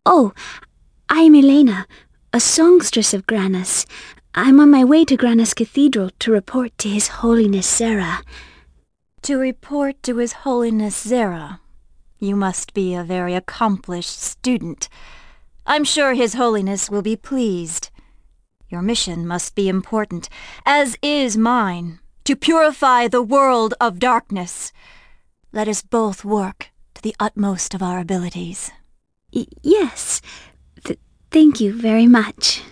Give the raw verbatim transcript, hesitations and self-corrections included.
Oh, I am Elena, a songstress of Granas. I'm on my way to Granas Cathedral to report to His Holiness Zera. To report to His Holiness Zera? You must be a very accomplished student. I'm sure His Holiness will be pleased. Your mission must be important, as is mine, to purify the world of darkness. Let us both work to the utmost of our abilities. Y- yes, Th- thank you very much.